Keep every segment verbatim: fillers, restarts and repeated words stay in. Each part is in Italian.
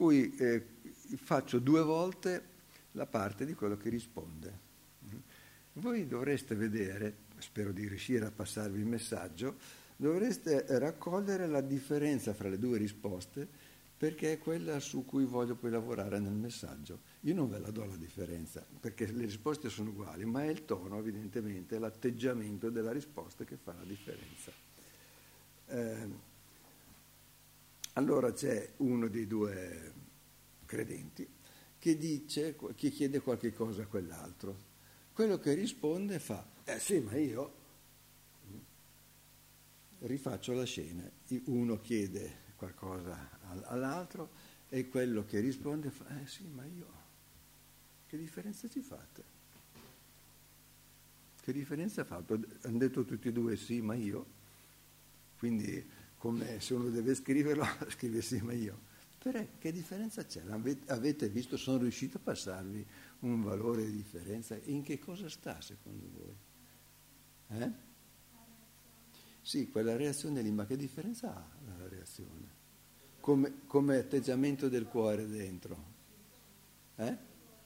cui eh, faccio due volte la parte di quello che risponde. Voi dovreste vedere, spero di riuscire a passarvi il messaggio, dovreste raccogliere la differenza fra le due risposte, perché è quella su cui voglio poi lavorare nel messaggio. Io non ve la do la differenza, perché le risposte sono uguali, ma è il tono, evidentemente, l'atteggiamento della risposta che fa la differenza. Eh, allora c'è uno dei due credenti che dice, che chiede qualche cosa a quell'altro. Quello che risponde fa, eh sì, ma io rifaccio la scena. Uno chiede qualcosa all'altro e quello che risponde fa, eh sì, ma io, che differenza ci fate? Che differenza ha fatto? Hanno detto tutti e due sì, ma io, quindi come se uno deve scriverlo, scrive sì, ma io. Però che differenza c'è? Avete visto, sono riuscito a passarvi un valore di differenza? In che cosa sta secondo voi? Eh? Sì, quella reazione lì, ma che differenza ha la reazione? Come, come atteggiamento del cuore dentro? Eh?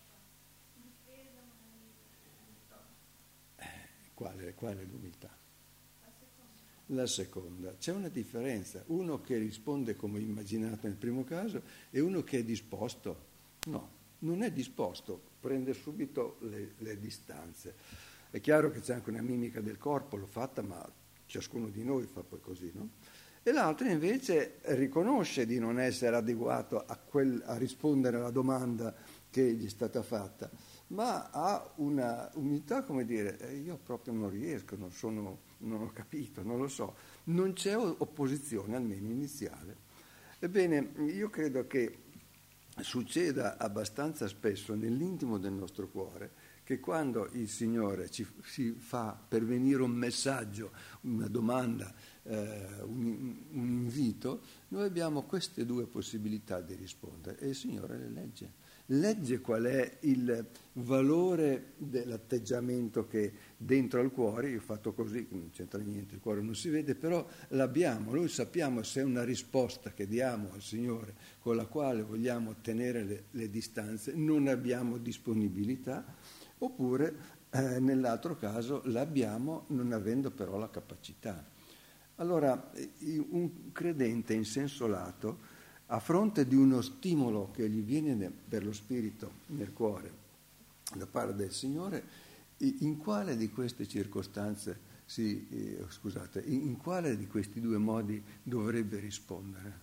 Eh, quale, quale l'umiltà? La seconda. C'è una differenza. Uno che risponde come immaginato nel primo caso e uno che è disposto. No, non è disposto, prende subito le, le distanze. È chiaro che c'è anche una mimica del corpo, l'ho fatta, ma ciascuno di noi fa poi così, no? E l'altro invece riconosce di non essere adeguato a, quel, a rispondere alla domanda che gli è stata fatta, ma ha una umiltà, come dire, eh, io proprio non riesco, non, sono, non ho capito, non lo so, non c'è opposizione, almeno iniziale. Ebbene, io credo che succeda abbastanza spesso nell'intimo del nostro cuore che quando il Signore ci si fa pervenire un messaggio, una domanda, eh, un, un invito, noi abbiamo queste due possibilità di rispondere e il Signore le legge. Legge qual è il valore dell'atteggiamento che dentro al cuore, io ho fatto così, non c'entra niente, il cuore non si vede, però l'abbiamo, noi sappiamo se è una risposta che diamo al Signore con la quale vogliamo ottenere le, le distanze, non abbiamo disponibilità, oppure eh, nell'altro caso l'abbiamo non avendo però la capacità. Allora, un credente in senso lato, a fronte di uno stimolo che gli viene per lo spirito nel cuore da parte del Signore, in quale di queste circostanze, si, eh, scusate, in quale di questi due modi dovrebbe rispondere?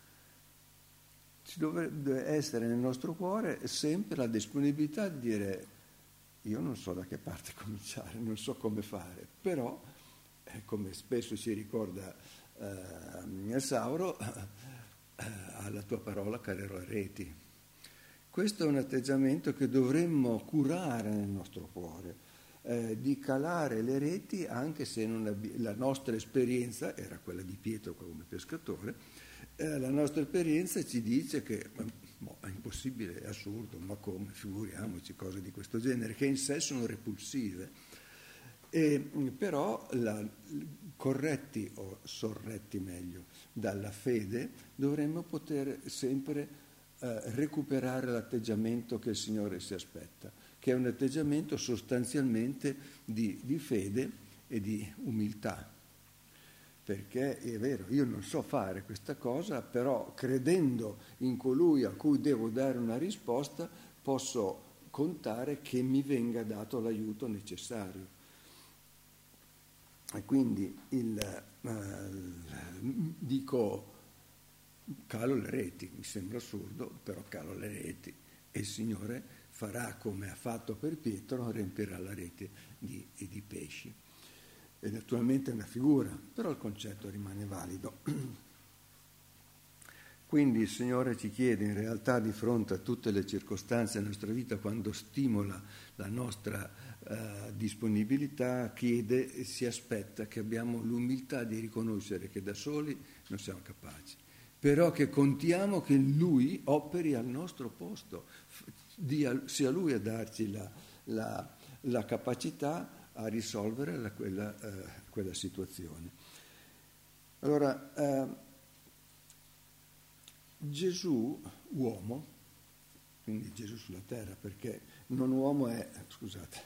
Ci dovrebbe essere nel nostro cuore sempre la disponibilità di dire io non so da che parte cominciare, non so come fare, però, eh, come spesso ci ricorda eh, Sauro, eh, alla tua parola calerò le reti. Questo è un atteggiamento che dovremmo curare nel nostro cuore, eh, di calare le reti anche se non abbi- la nostra esperienza, era quella di Pietro come pescatore, eh, la nostra esperienza ci dice che boh, è impossibile, è assurdo, ma come, figuriamoci, cose di questo genere, che in sé sono repulsive. E, però la, corretti o sorretti meglio dalla fede dovremmo poter sempre eh, recuperare l'atteggiamento che il Signore si aspetta, che è un atteggiamento sostanzialmente di, di fede e di umiltà, perché è vero, io non so fare questa cosa, però credendo in colui a cui devo dare una risposta posso contare che mi venga dato l'aiuto necessario. E quindi il, eh, dico, calo le reti, mi sembra assurdo, però calo le reti e il Signore farà come ha fatto per Pietro, riempirà la rete di, di pesci. E naturalmente è una figura, però il concetto rimane valido. Quindi il Signore ci chiede in realtà di fronte a tutte le circostanze della nostra vita, quando stimola la nostra eh, disponibilità, chiede e si aspetta che abbiamo l'umiltà di riconoscere che da soli non siamo capaci, però che contiamo che Lui operi al nostro posto, dia, sia Lui a darci la, la, la capacità a risolvere la, quella, eh, quella situazione. Allora, eh, Gesù, uomo, quindi Gesù sulla terra, perché non uomo è, scusate,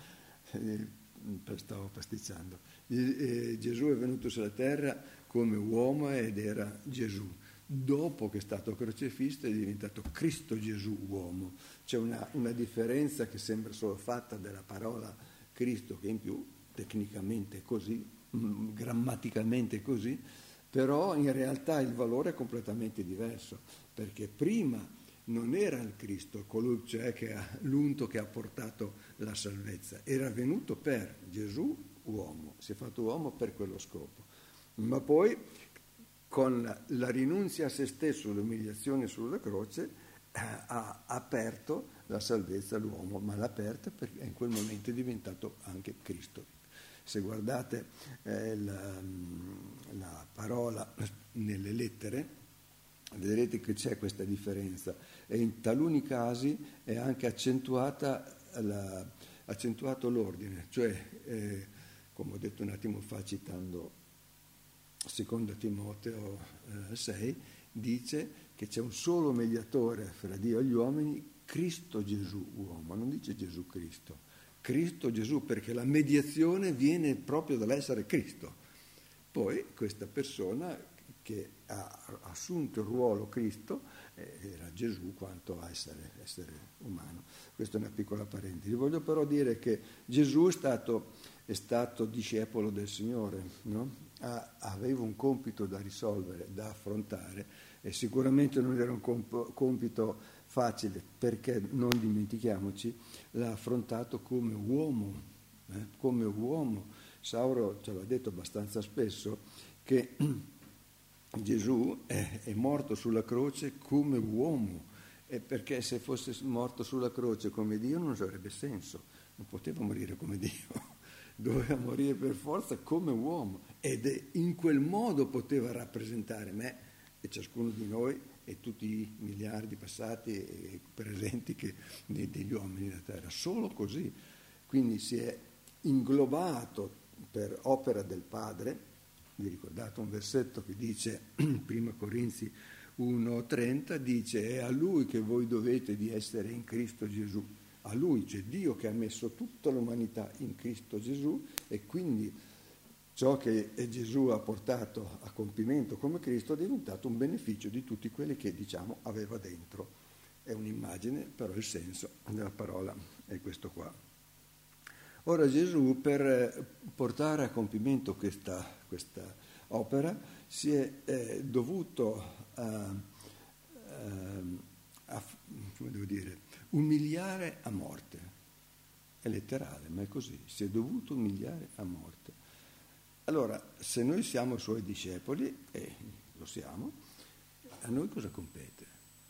stavo pasticciando, Gesù è venuto sulla terra come uomo ed era Gesù. Dopo che è stato crocifisso è diventato Cristo Gesù uomo. C'è una, una differenza che sembra solo fatta della parola Cristo, che in più tecnicamente è così, grammaticamente è così, però in realtà il valore è completamente diverso, perché prima non era il Cristo, colui cioè che ha, l'unto che ha portato la salvezza, era venuto per Gesù uomo, si è fatto uomo per quello scopo, ma poi con la, la rinunzia a se stesso, l'umiliazione sulla croce, eh, ha aperto la salvezza all'uomo, ma l'ha aperta perché in quel momento è diventato anche Cristo. Se guardate eh, la, la parola nelle lettere, vedrete che c'è questa differenza e in taluni casi è anche accentuata la, accentuato l'ordine, cioè, eh, come ho detto un attimo fa citando secondo Timoteo eh, sei, dice che c'è un solo mediatore fra Dio e gli uomini, Cristo Gesù uomo, non dice Gesù Cristo. Cristo Gesù, perché la mediazione viene proprio dall'essere Cristo. Poi questa persona che ha assunto il ruolo Cristo eh, era Gesù quanto a essere, essere umano. Questa è una piccola parentesi. Voglio però dire che Gesù è stato, è stato discepolo del Signore, no? ha, aveva un compito da risolvere, da affrontare e sicuramente non era un comp- compito facile, perché non dimentichiamoci, l'ha affrontato come uomo, eh? come uomo. Sauro ce l'ha detto abbastanza spesso che Gesù è, è morto sulla croce come uomo, e perché se fosse morto sulla croce come Dio non avrebbe senso, non poteva morire come Dio, doveva morire per forza come uomo, ed è, in quel modo poteva rappresentare me e ciascuno di noi e tutti i miliardi passati e presenti che, degli uomini della terra, solo così. Quindi si è inglobato per opera del Padre. Vi ricordate un versetto che dice, prima Corinzi uno trenta, dice è a Lui che voi dovete di essere in Cristo Gesù, a Lui, cioè Dio che ha messo tutta l'umanità in Cristo Gesù, e quindi ciò che Gesù ha portato a compimento come Cristo è diventato un beneficio di tutti quelli che, diciamo, aveva dentro. È un'immagine, però il senso della parola è questo qua. Ora Gesù, per portare a compimento questa, questa opera, si è eh, dovuto a, a, come devo dire, umiliare a morte. È letterale, ma è così, si è dovuto umiliare a morte. Allora, se noi siamo suoi discepoli, e lo siamo, a noi cosa compete?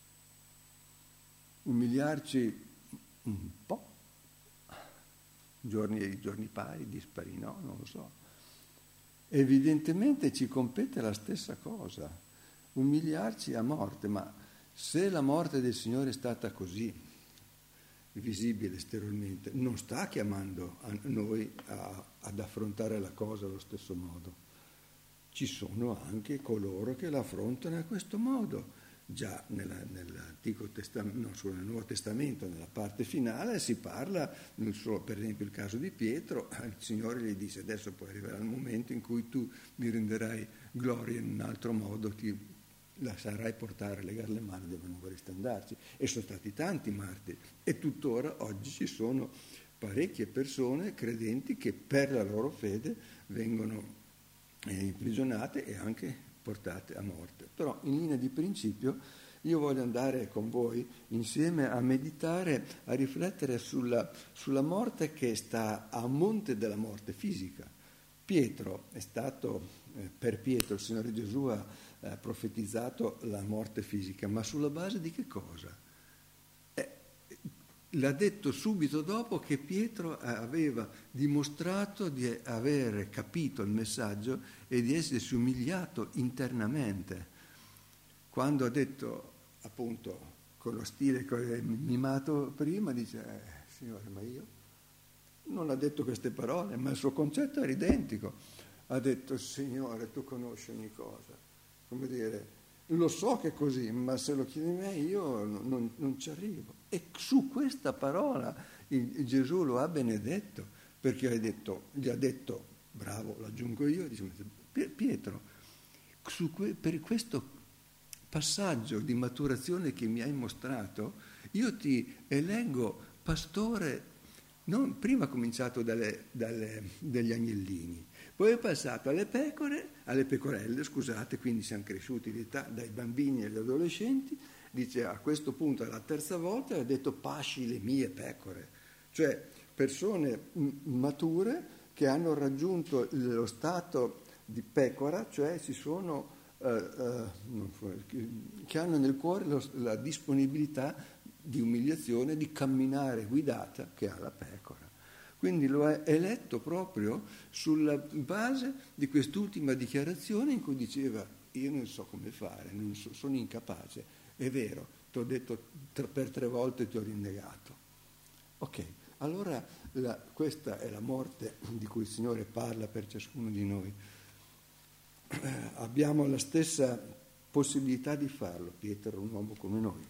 Umiliarci un po'? Giorni, giorni pari, dispari, no, non lo so. Evidentemente ci compete la stessa cosa, umiliarci a morte, ma se la morte del Signore è stata così visibile esteriormente, non sta chiamando a noi a, ad affrontare la cosa allo stesso modo. Ci sono anche coloro che la affrontano a questo modo. Già nella, nell'Antico Testamento, no, solo nel Nuovo Testamento, nella parte finale, si parla, non solo, per esempio il caso di Pietro, il Signore gli dice adesso poi arriverà il momento in cui tu mi renderai gloria in un altro modo, ti lascerai portare, legare le mani dove non vorresti andarci. E sono stati tanti martiri, e tuttora oggi ci sono parecchie persone credenti che per la loro fede vengono eh, imprigionate e anche portate a morte. Però in linea di principio io voglio andare con voi insieme a meditare, a riflettere sulla, sulla morte che sta a monte della morte fisica. Pietro è stato, eh, per Pietro il Signore Gesù ha eh, profetizzato la morte fisica, ma sulla base di che cosa? Eh, l'ha detto subito dopo che Pietro aveva dimostrato di aver capito il messaggio e di essersi umiliato internamente. Quando ha detto, appunto, con lo stile che ho mimato prima, dice, eh, Signore, ma io non ha detto queste parole, ma il suo concetto era identico. Ha detto, Signore, tu conosci ogni cosa. Come dire, lo so che è così, ma se lo chiedi a me io non, non ci arrivo. E su questa parola il, il Gesù lo ha benedetto, perché ha detto, gli ha detto, bravo, l'aggiungo io, dice, Pietro, su que, per questo passaggio di maturazione che mi hai mostrato, io ti eleggo pastore, non, prima ha cominciato dalle, dalle, dagli agnellini, poi è passato alle pecore, alle pecorelle, scusate, quindi siamo cresciuti di età, dai bambini agli adolescenti, dice a questo punto è la terza volta ha detto pasci le mie pecore, cioè persone mature che hanno raggiunto lo stato di pecora, cioè si sono, eh, eh, che hanno nel cuore lo, la disponibilità di umiliazione, di camminare guidata che ha la pecora. Quindi lo ha eletto proprio sulla base di quest'ultima dichiarazione in cui diceva io non so come fare, non so, sono incapace. È vero, ti ho detto tre, per tre volte ti ho rinnegato. Ok, allora la, questa è la morte di cui il Signore parla per ciascuno di noi. Eh, abbiamo la stessa possibilità di farlo. Pietro era un uomo come noi.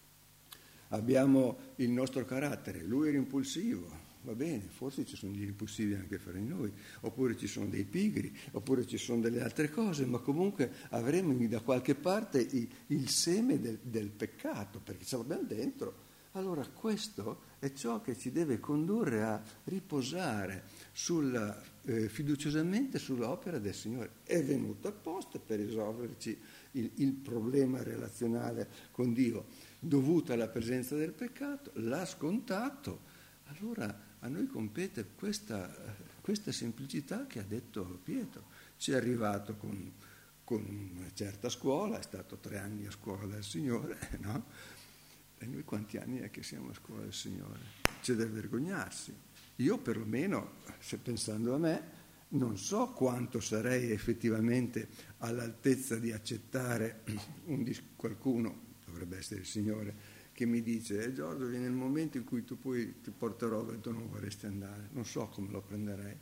Abbiamo il nostro carattere, lui era impulsivo. Va bene, forse ci sono degli impulsivi anche fra di noi, oppure ci sono dei pigri, oppure ci sono delle altre cose, ma comunque avremo da qualche parte il, il seme del, del peccato, perché ce l'abbiamo dentro. Allora questo è ciò che ci deve condurre a riposare sulla, eh, fiduciosamente sull'opera del Signore. È venuto apposta per risolverci il, il problema relazionale con Dio dovuto alla presenza del peccato, l'ha scontato. Allora a noi compete questa, questa semplicità che ha detto Pietro. Ci è arrivato con, con una certa scuola, è stato tre anni a scuola del Signore, no? E noi quanti anni è che siamo a scuola del Signore? C'è da vergognarsi. Io perlomeno, se pensando a me, non so quanto sarei effettivamente all'altezza di accettare un dis- qualcuno, dovrebbe essere il Signore, che mi dice, eh, Giorgio, viene il momento in cui tu poi ti porterò dove tu non vorresti andare. Non so come lo prenderei.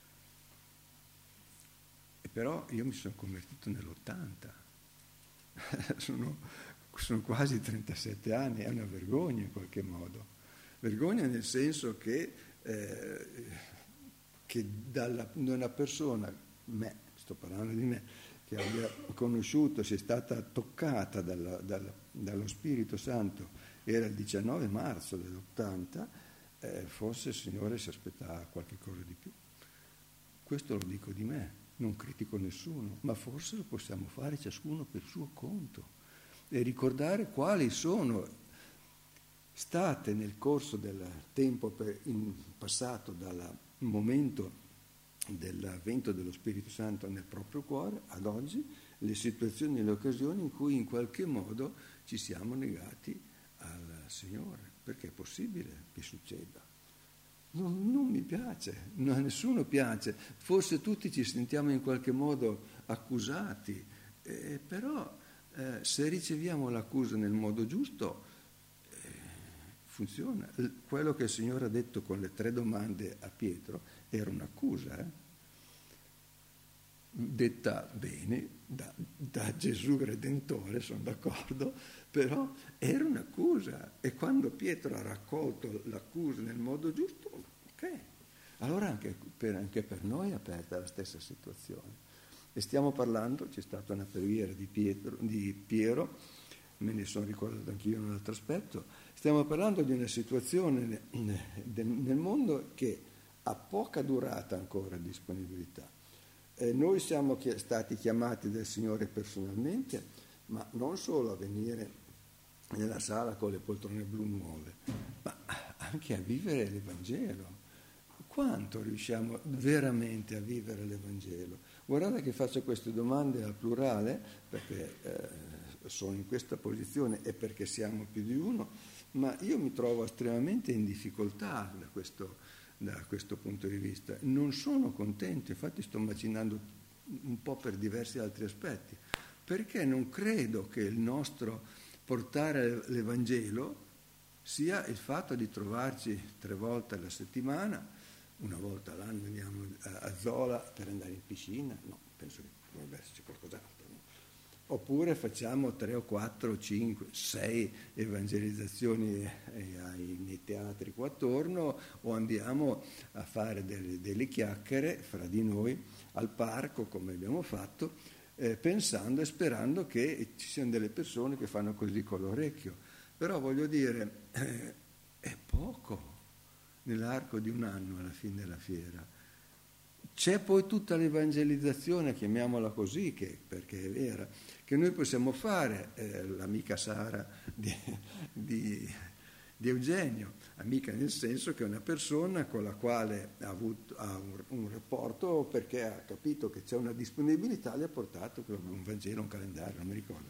E però io mi sono convertito nell'ottanta. sono, sono quasi trentasette anni, è una vergogna in qualche modo. Vergogna nel senso che, eh, che dalla, da una persona, me, sto parlando di me, che abbia conosciuto, sia stata toccata dalla, dalla, dallo Spirito Santo, era il diciannove marzo dell'ottanta, eh, forse il Signore si aspettava qualche cosa di più. Questo lo dico di me, non critico nessuno, ma forse lo possiamo fare ciascuno per suo conto e ricordare quali sono state nel corso del tempo per, in passato dal momento dell'avvento dello Spirito Santo nel proprio cuore ad oggi, le situazioni e le occasioni in cui in qualche modo ci siamo negati al Signore, perché è possibile che succeda. Non, non mi piace, no, a nessuno piace, forse tutti ci sentiamo in qualche modo accusati, eh, però eh, se riceviamo l'accusa nel modo giusto eh, funziona. Quello che il Signore ha detto con le tre domande a Pietro era un'accusa, eh? detta bene da, da Gesù Redentore, sono d'accordo, però era un'accusa e quando Pietro ha raccolto l'accusa nel modo giusto, ok, allora anche per, anche per noi è aperta la stessa situazione. E stiamo parlando, c'è stata una preghiera di, Pietro, di Piero, me ne sono ricordato anch'io in un altro aspetto, stiamo parlando di una situazione nel mondo che ha poca durata ancora disponibilità. Eh, noi siamo chi- stati chiamati dal Signore personalmente, ma non solo a venire nella sala con le poltrone blu nuove, ma anche a vivere l'Evangelo. Quanto riusciamo veramente a vivere l'Evangelo? Guardate che faccio queste domande al plurale, perché eh, sono in questa posizione e perché siamo più di uno, ma io mi trovo estremamente in difficoltà da questo da questo punto di vista. Non sono contento, infatti sto macinando un po' per diversi altri aspetti, perché non credo che il nostro portare l'Evangelo sia il fatto di trovarci tre volte alla settimana, una volta all'anno andiamo a Zola per andare in piscina, no, penso che dovrebbe esserci qualcos'altro, no? oppure facciamo tre o quattro o cinque, sei evangelizzazioni ai, nei teatri qua attorno, o andiamo a fare delle, delle chiacchiere fra di noi al parco, come abbiamo fatto, eh, pensando e sperando che ci siano delle persone che fanno così con l'orecchio. Però voglio dire, eh, è poco nell'arco di un anno alla fine della fiera. C'è poi tutta l'evangelizzazione, chiamiamola così, che, perché è vera, che noi possiamo fare, eh, l'amica Sara di, di, di Eugenio, amica nel senso che è una persona con la quale ha avuto ha un, un rapporto perché ha capito che c'è una disponibilità, le ha portato un Vangelo, un calendario, non mi ricordo.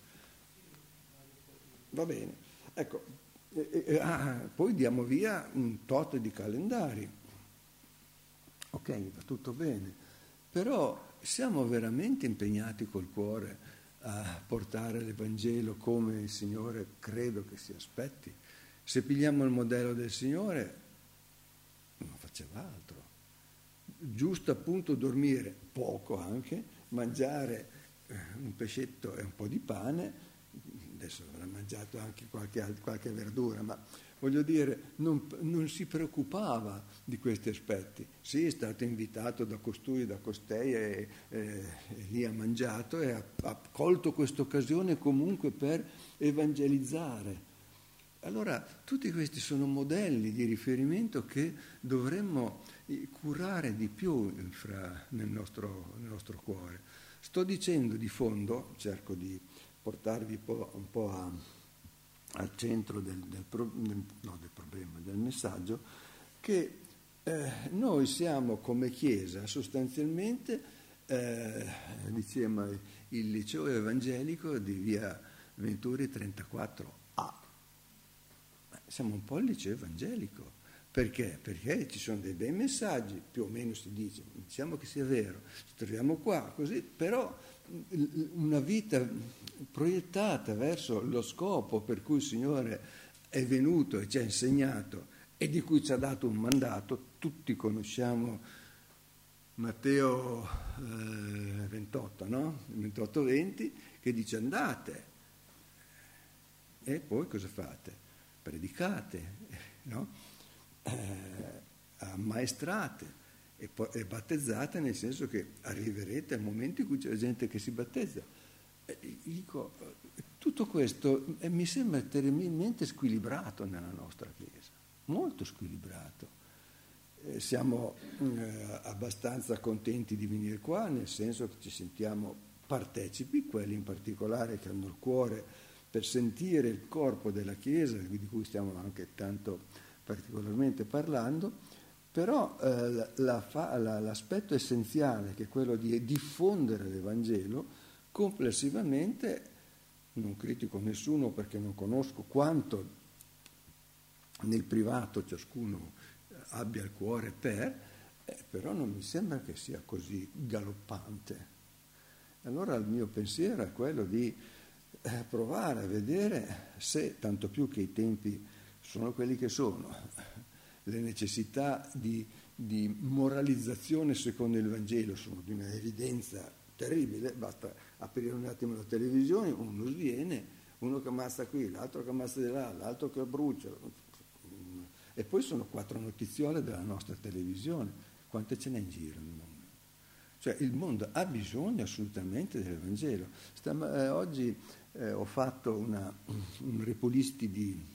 Va bene, ecco, e, e, ah, poi diamo via un tot di calendari. Ok, va tutto bene, però siamo veramente impegnati col cuore a portare l'Evangelo come il Signore credo che si aspetti. Se pigliamo il modello del Signore, non faceva altro. Giusto appunto dormire, poco anche, mangiare un pescetto e un po' di pane, adesso avrà mangiato anche qualche, qualche verdura, ma voglio dire, non, non si preoccupava di questi aspetti. Sì, è stato invitato da costui, da costei, e, e, e lì ha mangiato e ha, ha colto questa occasione comunque per evangelizzare. Allora, tutti questi sono modelli di riferimento che dovremmo curare di più fra, nel, nostro, nel nostro cuore. Sto dicendo di fondo, cerco di portarvi un po', un po' a, al centro del, del, pro, del, no, del problema, del messaggio, che eh, noi siamo come Chiesa sostanzialmente, eh, diciamo, il liceo evangelico di via Venturi trentaquattro A. Siamo un po' il liceo evangelico. Perché? Perché ci sono dei bei messaggi, più o meno si dice, diciamo che sia vero, ci troviamo qua, così, però una vita proiettata verso lo scopo per cui il Signore è venuto e ci ha insegnato e di cui ci ha dato un mandato. Tutti conosciamo Matteo eh, ventotto, no? ventotto venti, che dice andate e poi cosa fate? Predicate, no? Eh, ammaestrate e, poi, e battezzate, nel senso che arriverete al momento in cui c'è gente che si battezza. E dico, tutto questo eh, mi sembra terribilmente squilibrato nella nostra Chiesa, molto squilibrato. Eh, siamo eh, abbastanza contenti di venire qua, nel senso che ci sentiamo partecipi, quelli in particolare che hanno il cuore per sentire il corpo della Chiesa, di cui stiamo anche tanto particolarmente parlando, però eh, la, la, l'aspetto essenziale, che è quello di diffondere l'Evangelo, complessivamente, non critico nessuno perché non conosco quanto nel privato ciascuno abbia il cuore per, eh, però non mi sembra che sia così galoppante. Allora il mio pensiero è quello di eh, provare a vedere se, tanto più che i tempi sono quelli che sono, le necessità di, di moralizzazione secondo il Vangelo sono di una evidenza terribile, basta aprire un attimo la televisione, uno sviene, uno che ammazza qui, l'altro che ammazza di là, l'altro che brucia, e poi sono quattro notiziole della nostra televisione, quante ce n'è in giro nel mondo? Cioè il mondo ha bisogno assolutamente del Vangelo. Stam- eh, oggi eh, ho fatto una, un repulisti di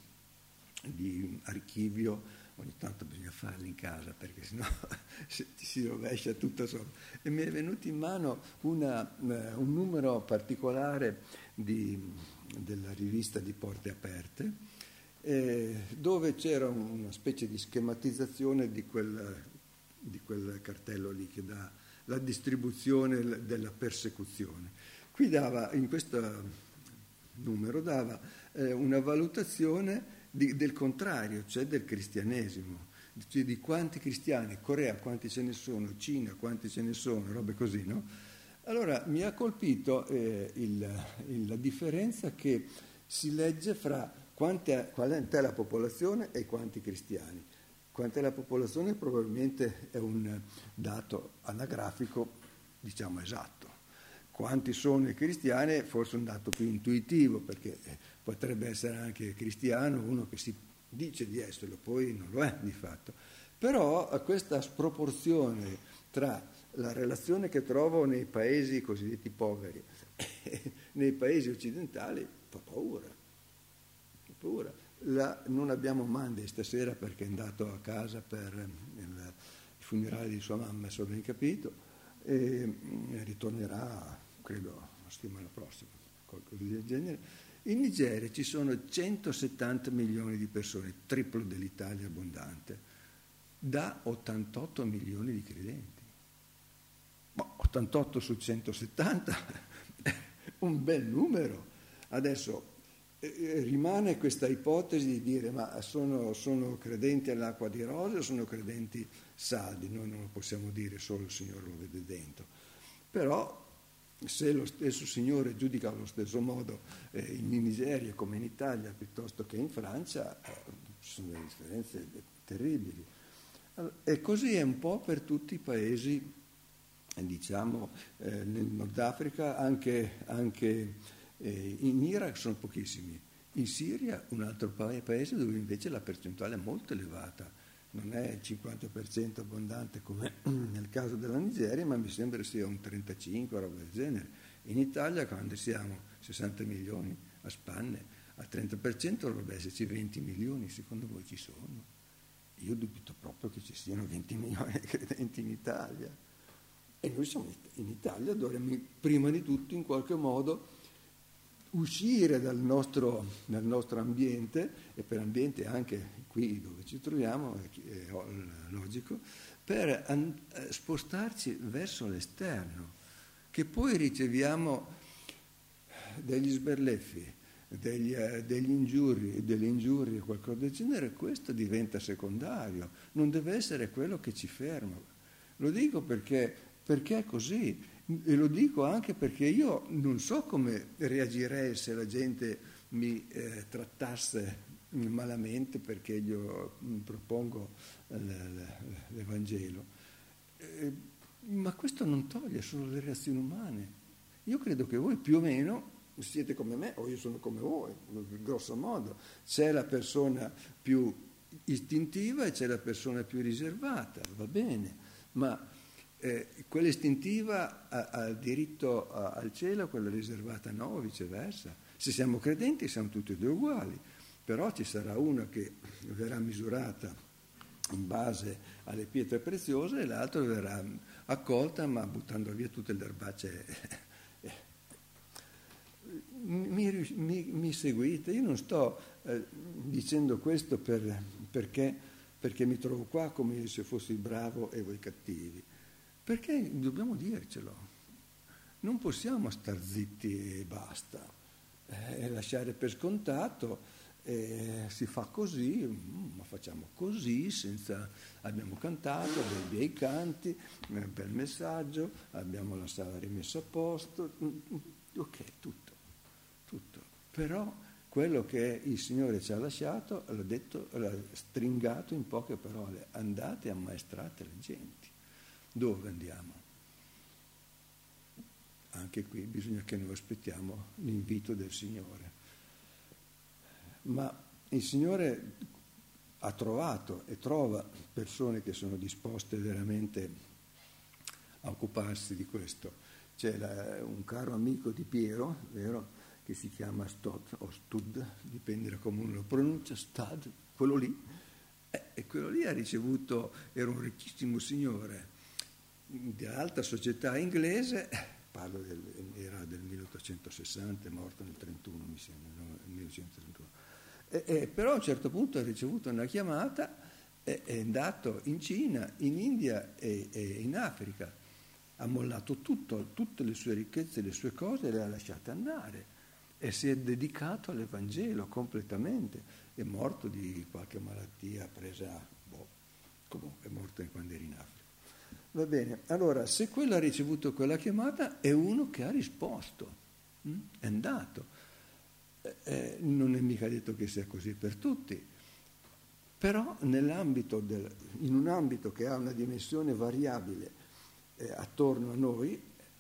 di archivio, ogni tanto bisogna farli in casa perché sennò ti si rovescia tutto sopra, e mi è venuto in mano una, un numero particolare di, della rivista di Porte Aperte, eh, dove c'era una specie di schematizzazione di quel, di quel cartello lì che dà la distribuzione della persecuzione. Qui dava, in questo numero dava eh, una valutazione Di, del contrario, cioè del cristianesimo, cioè di quanti cristiani, Corea quanti ce ne sono, Cina quanti ce ne sono, robe così, no? Allora mi ha colpito eh, il, il, la differenza che si legge fra quante, qual è la popolazione e quanti cristiani. Quant'è la popolazione probabilmente è un dato anagrafico, diciamo, esatto. quanti sono i cristiani forse un dato più intuitivo, perché potrebbe essere anche cristiano uno che si dice di esserlo, poi non lo è di fatto. Però questa sproporzione tra la relazione che trovo nei paesi cosiddetti poveri e nei paesi occidentali fa paura. Fa paura. La, non abbiamo Monday stasera perché è andato a casa per il, il funerale di sua mamma, se ho ben capito, e ritornerà, credo, la settimana prossima, qualcosa del genere. In Nigeria ci sono centosettanta milioni di persone, triplo dell'Italia abbondante, da ottantotto milioni di credenti. Boh, ottantotto su centosettanta, un bel numero. Adesso eh, rimane questa ipotesi di dire ma sono, sono credenti all'acqua di rose o sono credenti saldi? Noi non lo possiamo dire, solo il Signore lo vede dentro. Però se lo stesso Signore giudica allo stesso modo eh, in Nigeria come in Italia piuttosto che in Francia, eh, ci sono delle differenze terribili. Allora, e così è un po' per tutti i paesi, diciamo, eh, nel Nord Africa, anche, anche eh, in Iraq sono pochissimi, in Siria un altro paese dove invece la percentuale è molto elevata, non è il cinquanta per cento abbondante come nel caso della Nigeria, ma mi sembra sia un trentacinque, roba del genere. In Italia, quando siamo sessanta milioni a spanne, al trenta per cento dovrebbe esserci venti milioni, secondo voi ci sono? Io dubito proprio che ci siano venti milioni di credenti in Italia. E noi siamo in Italia, dovremmo prima di tutto in qualche modo uscire dal nostro, dal nostro ambiente, e per ambiente anche qui dove ci troviamo, è logico, per an- spostarci verso l'esterno, che poi riceviamo degli sberleffi, degli, eh, degli ingiuri, delle ingiurie, qualcosa del genere. Questo diventa secondario, non deve essere quello che ci ferma. Lo dico perché, perché è così, e lo dico anche perché io non so come reagirei se la gente mi eh, trattasse malamente perché io propongo l'Evangelo. Eh, ma questo non toglie solo le reazioni umane. Io credo che voi più o meno siete come me, o io sono come voi, grosso modo. C'è la persona più istintiva e c'è la persona più riservata, va bene, ma eh, quella istintiva ha, ha diritto a, al cielo, quella riservata no, o viceversa. Se siamo credenti siamo tutti e due uguali, però ci sarà una che verrà misurata in base alle pietre preziose e l'altra verrà accolta ma buttando via tutte le erbacce. Mi, mi, mi seguite? Io non sto eh, dicendo questo per, perché, perché mi trovo qua come se fossi bravo e voi cattivi, perché dobbiamo dircelo, non possiamo star zitti e basta, eh, lasciare per scontato, eh, si fa così, ma facciamo così, senza, abbiamo cantato dei bei canti, un bel messaggio, abbiamo la sala rimessa a posto, ok, tutto. Tutto. Però quello che il Signore ci ha lasciato l'ha detto, l'ha stringato in poche parole: andate e ammaestrate le genti. Dove andiamo? Anche qui bisogna che noi aspettiamo l'invito del Signore. Ma il Signore ha trovato e trova persone che sono disposte veramente a occuparsi di questo. C'è la, un caro amico di Piero, vero? Che si chiama Stud, o Stud, dipende da come uno lo pronuncia, Stud, quello lì, eh, e quello lì ha ricevuto, era un ricchissimo signore di alta società inglese, parlo del, era del milleottocentosessanta, è morto nel trentuno mi sembra, no? Nel millenovecentotrentuno, e, e, però a un certo punto ha ricevuto una chiamata, e, è andato in Cina, in India e, e in Africa, ha mollato tutto, tutte le sue ricchezze, le sue cose, le ha lasciate andare. E si è dedicato all'Evangelo completamente. È morto di qualche malattia presa, boh, comunque è morto quando era in Africa. Va bene, allora se quello ha ricevuto quella chiamata è uno che ha risposto, hm? È andato. Eh, eh, non è mica detto che sia così per tutti, però nell'ambito del, in un ambito che ha una dimensione variabile eh, attorno a noi,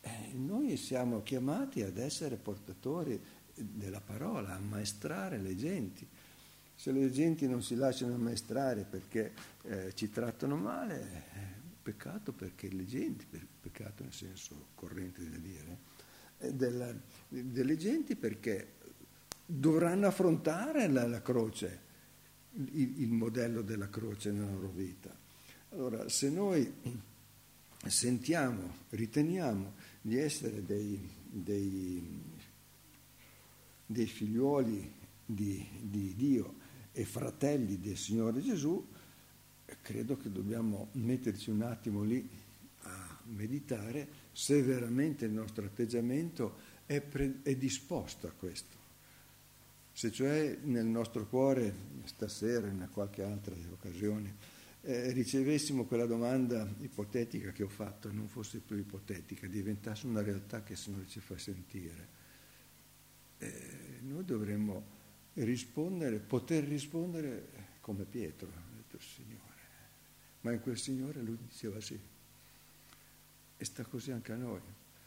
Eh, noi siamo chiamati ad essere portatori della parola, a ammaestrare le genti. Se le genti non si lasciano ammaestrare perché eh, ci trattano male, è peccato perché le genti, per, peccato nel senso corrente da dire, eh, della, delle genti perché dovranno affrontare la, la croce, il, il modello della croce nella loro vita. Allora, se noi sentiamo, riteniamo di essere dei, dei, dei figliuoli di, di Dio e fratelli del Signore Gesù, credo che dobbiamo metterci un attimo lì a meditare se veramente il nostro atteggiamento è, pre- è disposto a questo. Se cioè nel nostro cuore, stasera, in qualche altra occasione, eh, ricevessimo quella domanda ipotetica che ho fatto, non fosse più ipotetica, diventasse una realtà che il Signore ci fa sentire, eh, noi dovremmo rispondere, poter rispondere come Pietro, ha detto Signore, ma in quel Signore lui diceva sì, e sta così anche a noi.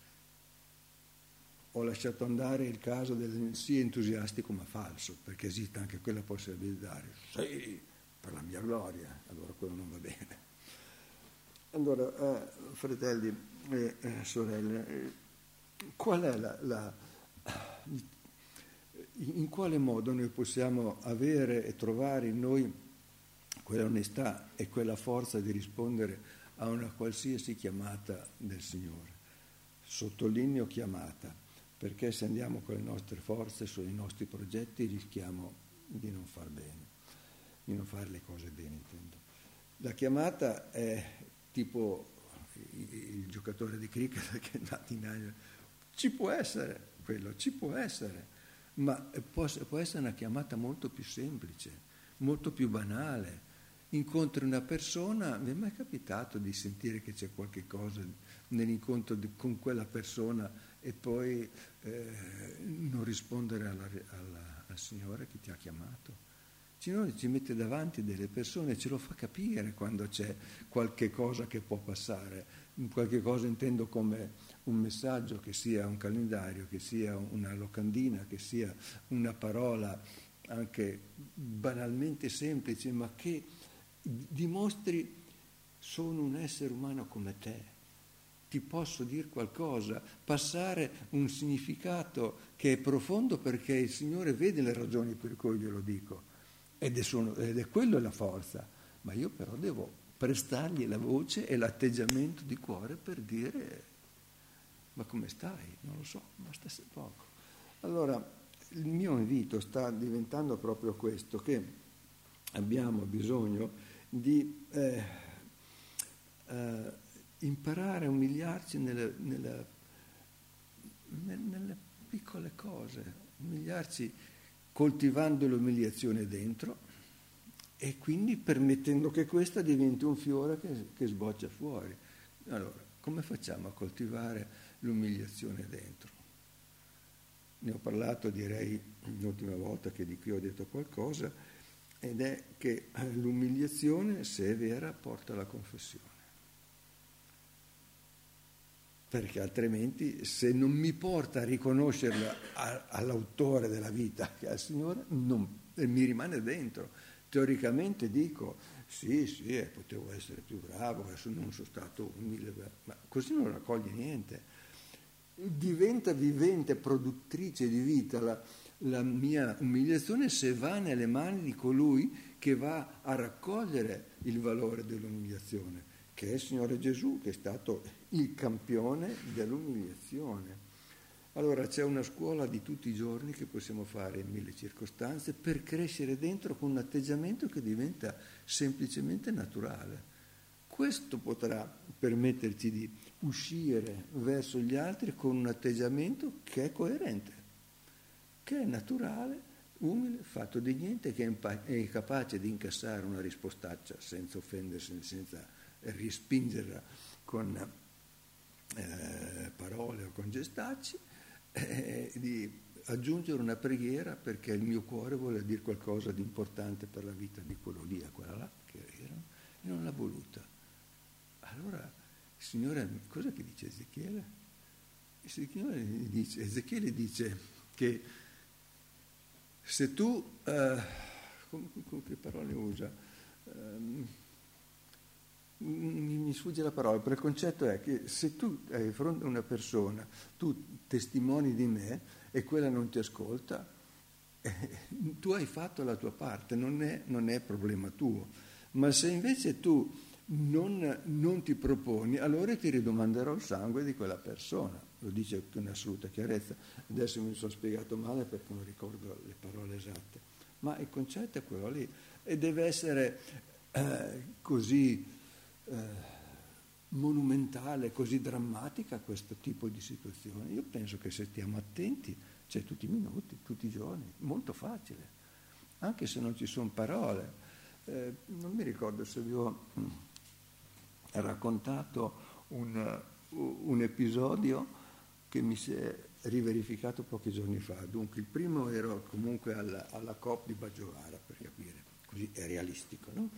Ho lasciato andare il caso del sì entusiastico ma falso, perché esiste anche quella possibilità, sì, per la mia gloria, allora quello non va bene. Allora, eh, fratelli e eh, sorelle, eh, qual è la, la, in quale modo noi possiamo avere e trovare in noi quella onestà e quella forza di rispondere a una qualsiasi chiamata del Signore? Sottolineo chiamata, perché se andiamo con le nostre forze sui nostri progetti rischiamo di non far bene, di non fare le cose bene, intendo. La chiamata è tipo il giocatore di cricket che è andato in aria. Ci può essere quello, ci può essere, ma può, può essere una chiamata molto più semplice, molto più banale. Incontri una persona, mi è mai capitato di sentire che c'è qualche cosa nell'incontro di, con quella persona e poi eh, non rispondere alla, alla, al Signore che ti ha chiamato? Il Signore ci mette davanti delle persone e ce lo fa capire quando c'è qualche cosa che può passare. Qualche cosa intendo come un messaggio, che sia un calendario, che sia una locandina, che sia una parola anche banalmente semplice, ma che dimostri sono un essere umano come te. Ti posso dire qualcosa, passare un significato che è profondo perché il Signore vede le ragioni per cui glielo dico. Ed è, solo, ed è quello la forza, ma io però devo prestargli la voce e l'atteggiamento di cuore per dire ma come stai? Non lo so, basta poco. Allora il mio invito sta diventando proprio questo, che abbiamo bisogno di eh, eh, imparare a umiliarci nelle, nelle, nelle piccole cose, umiliarci coltivando l'umiliazione dentro e quindi permettendo che questa diventi un fiore che, che sboccia fuori. Allora, come facciamo a coltivare l'umiliazione dentro? Ne ho parlato, direi, l'ultima volta che di qui ho detto qualcosa, ed è che l'umiliazione, se è vera, porta alla confessione. Perché altrimenti, se non mi porta a riconoscerla a, all'autore della vita, che è il Signore, non, mi rimane dentro. Teoricamente dico, sì, sì, eh, potevo essere più bravo, adesso non sono stato umile, ma così non raccoglie niente. Diventa vivente, produttrice di vita la, la mia umiliazione se va nelle mani di colui che va a raccogliere il valore dell'umiliazione, che è il Signore Gesù, che è stato il campione dell'umiliazione. Allora c'è una scuola di tutti i giorni che possiamo fare in mille circostanze per crescere dentro con un atteggiamento che diventa semplicemente naturale. Questo potrà permetterci di uscire verso gli altri con un atteggiamento che è coerente, che è naturale, umile, fatto di niente, che è capace di incassare una rispostaccia senza offendersi, senza respingerla con eh, parole o con gestacci, eh, di aggiungere una preghiera perché il mio cuore vuole dire qualcosa di importante per la vita di quello lì, a quella là, che erano, e non l'ha voluta. Allora, il Signore, cosa che dice Ezechiele? il Signore dice, Ezechiele dice che se tu, eh, con, con che parole usa? Um, mi sfugge la parola, però il concetto è che se tu hai di fronte a una persona, tu testimoni di me e quella non ti ascolta, eh, tu hai fatto la tua parte, non è, non è problema tuo. Ma se invece tu non, non ti proponi, allora ti ridomanderò il sangue di quella persona. Lo dice con assoluta chiarezza. Adesso mi sono spiegato male perché non ricordo le parole esatte. Ma il concetto è quello lì. E deve essere eh, così eh, monumentale, così drammatica questo tipo di situazione. Io penso che se stiamo attenti, c'è tutti i minuti, tutti i giorni, molto facile. Anche se non ci sono parole. Eh, non mi ricordo se vi ho raccontato un, un episodio che mi si è riverificato pochi giorni fa. Dunque, il primo ero comunque alla, alla COP di Baggiovara, per capire, così è realistico, no?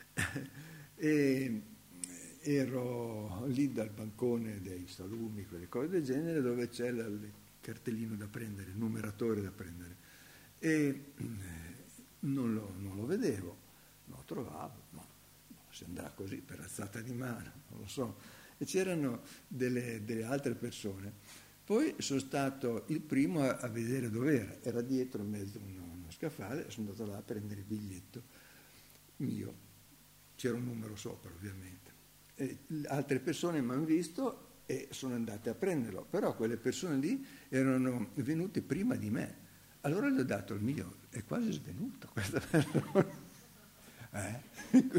E ero lì dal bancone dei salumi, quelle cose del genere, dove c'è la, il cartellino da prendere, il numeratore da prendere. E non lo, non lo vedevo, non lo trovavo, ma si andrà così per alzata di mano, non lo so. E c'erano delle, delle altre persone. Poi sono stato il primo a, a vedere dov'era, era dietro in mezzo a uno, uno scaffale, sono andato là a prendere il biglietto mio, c'era un numero sopra ovviamente. E altre persone mi hanno visto e sono andate a prenderlo, però quelle persone lì erano venute prima di me, allora gli ho dato il mio, è quasi svenuto questa persona. Eh?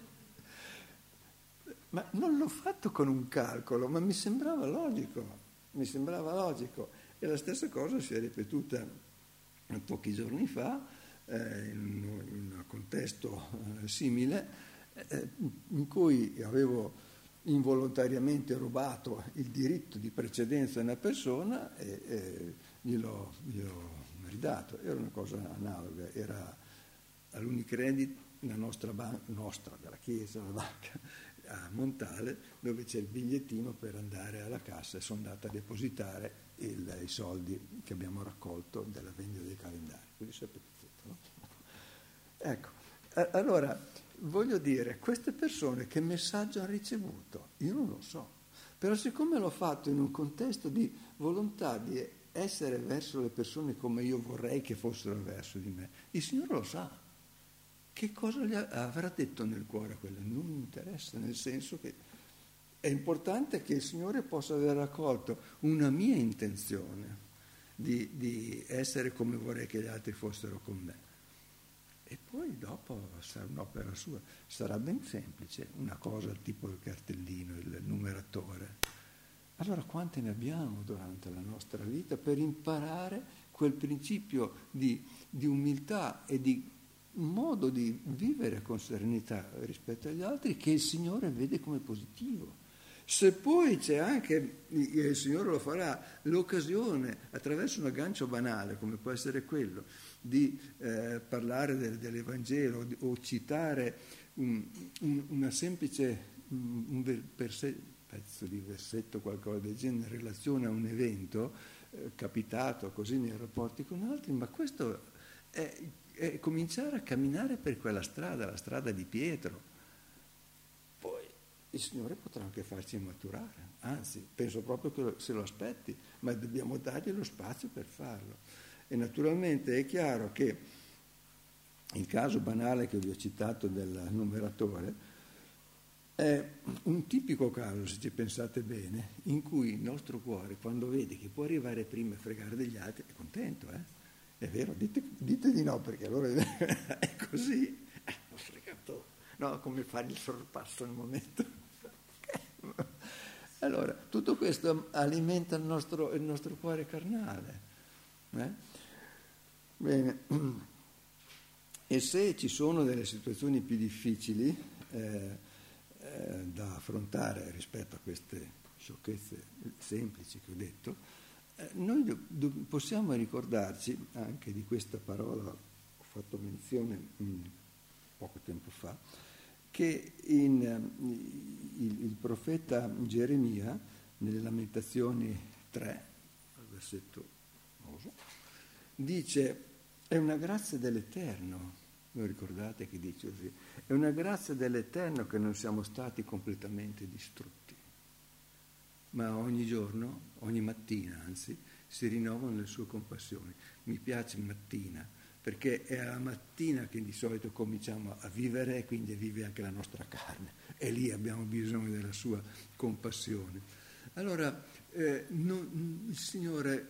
Ma non l'ho fatto con un calcolo, ma mi sembrava logico. Mi sembrava logico e la stessa cosa si è ripetuta pochi giorni fa eh, in, in un contesto eh, simile eh, in cui avevo involontariamente rubato il diritto di precedenza a una persona e eh, gliel'ho, gliel'ho ridato. Era una cosa analoga, era all'Unicredit, la nostra banca, nostra, della Chiesa, la banca a Montale, dove c'è il bigliettino per andare alla cassa e sono andata a depositare il, i soldi che abbiamo raccolto dalla vendita dei calendari. Così sapete tutto, no? Ecco, allora voglio dire, queste persone che messaggio hanno ricevuto? Io non lo so, però siccome l'ho fatto in un contesto di volontà di essere verso le persone come io vorrei che fossero verso di me, il Signore lo sa. Che cosa gli avrà detto nel cuore quello? Non mi interessa, nel senso che è importante che il Signore possa aver raccolto una mia intenzione di, di essere come vorrei che gli altri fossero con me. E poi dopo sarà un'opera sua, sarà ben semplice, una cosa tipo il cartellino, il numeratore. Allora quante ne abbiamo durante la nostra vita per imparare quel principio di, di umiltà e di un modo di vivere con serenità rispetto agli altri che il Signore vede come positivo. Se poi c'è anche, il Signore lo farà, l'occasione attraverso un aggancio banale, come può essere quello, di eh, parlare del, dell'Evangelo o citare un, un, una semplice un, un verse, pezzo di versetto, qualcosa del genere, in relazione a un evento eh, capitato così nei rapporti con altri, ma questo è e cominciare a camminare per quella strada, la strada di Pietro. Poi il Signore potrà anche farci maturare, anzi, penso proprio che se lo aspetti, ma dobbiamo dargli lo spazio per farlo. E naturalmente è chiaro che il caso banale che vi ho citato del numeratore è un tipico caso, se ci pensate bene, in cui il nostro cuore, quando vede che può arrivare prima e fregare degli altri, è contento, eh? È vero, dite, dite di no, perché allora è così, eh, ho fregato, no, come fare il sorpasso nel momento. Allora, tutto questo alimenta il nostro, il nostro cuore carnale. Eh? Bene, e se ci sono delle situazioni più difficili eh, eh, da affrontare rispetto a queste sciocchezze semplici che ho detto, noi do, do, possiamo ricordarci anche di questa parola, ho fatto menzione mh, poco tempo fa, che in, uh, il, il profeta Geremia, nelle Lamentazioni tre, al versetto, non lo so, dice, è una grazia dell'Eterno, voi ricordate che dice così, è una grazia dell'Eterno che non siamo stati completamente distrutti, ma ogni giorno, ogni mattina anzi, si rinnovano le sue compassioni. Mi piace mattina, perché è alla mattina che di solito cominciamo a vivere e quindi vive anche la nostra carne e lì abbiamo bisogno della sua compassione. Allora, eh, non, il Signore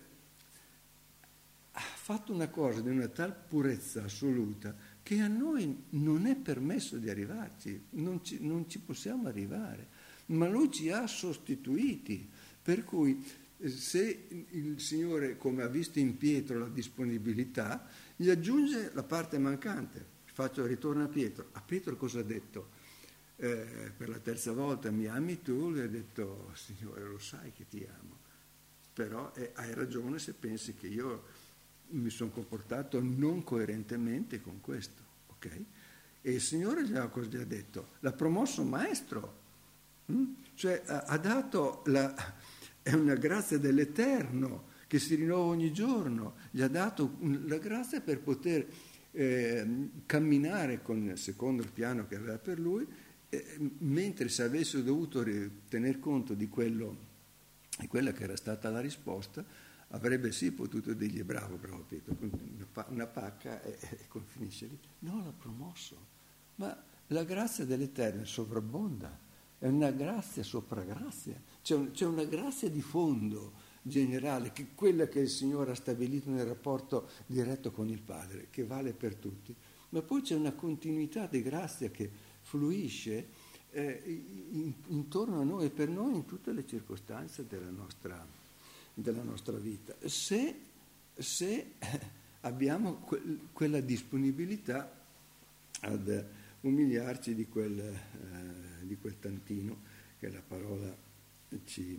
ha fatto una cosa di una tal purezza assoluta che a noi non è permesso di arrivarci, non ci, non ci possiamo arrivare, ma Lui ci ha sostituiti, per cui se il Signore, come ha visto in Pietro la disponibilità, gli aggiunge la parte mancante. Faccio il ritorno a Pietro. A Pietro cosa ha detto? Eh, per la terza volta, mi ami tu? Gli ha detto, Signore, lo sai che ti amo, però eh, hai ragione se pensi che io mi sono comportato non coerentemente con questo, ok? E il Signore gli ha, cosa gli ha detto? L'ha promosso maestro, mm? Cioè ha, ha dato la... È una grazia dell'Eterno che si rinnova ogni giorno, gli ha dato la grazia per poter eh, camminare con, secondo il piano che aveva per lui, eh, mentre se avesse dovuto tener conto di quello, di quella che era stata la risposta, avrebbe sì potuto dirgli bravo, bravo Pietro, una pacca e, e finisce lì. No, l'ha promosso, ma la grazia dell'Eterno sovrabbonda. È una grazia sopra grazia, c'è, un, c'è una grazia di fondo generale, che è quella che il Signore ha stabilito nel rapporto diretto con il Padre, che vale per tutti, ma poi c'è una continuità di grazia che fluisce eh, in, intorno a noi e per noi in tutte le circostanze della nostra, della nostra vita, se, se abbiamo que, quella disponibilità ad umiliarci di quel... Eh, di quel tantino che la parola ci,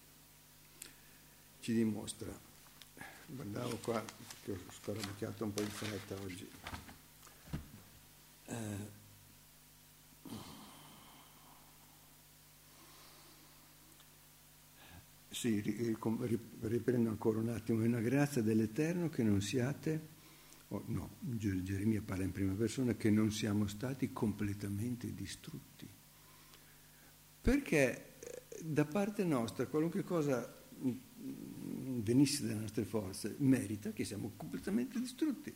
ci dimostra. Guardavo qua, che ho scarabocchiato un po' in fretta oggi. Eh, sì, riprendo ancora un attimo. È una grazia dell'Eterno che non siate, oh, no, Geremia parla in prima persona, che non siamo stati completamente distrutti. Perché da parte nostra qualunque cosa venisse dalle nostre forze merita che siamo completamente distrutti.